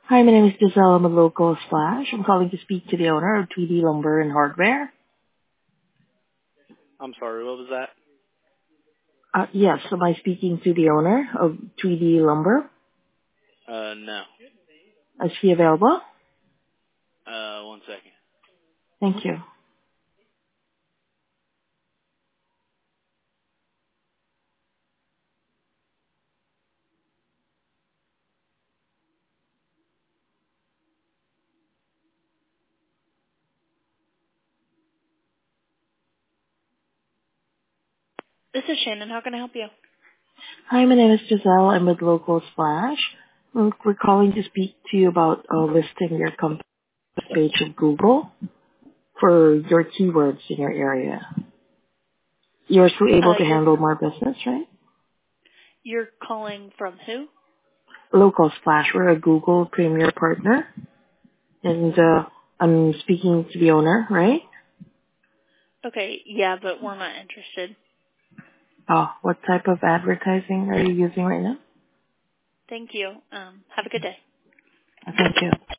Hi, my name is Giselle. I'm a local Splash. I'm calling to speak to the owner of 3D Lumber and Hardware. I'm sorry, what was that? Yes, am I speaking to the owner of 3D Lumber? No. Is he available? One second. Thank you. This is Shannon. How can I help you? Hi, my name is Giselle. I'm with local Splash. We're calling to speak to you about listing your company page of Google for your keywords in your area. You're still able to You're handle more business, right? you're calling from who? Local Splash. We're a Google Premier partner, and I'm speaking to the owner, right? Okay, yeah, but we're not interested. Oh, what type of advertising are you using right now? Thank you. Have a good day. Thank you.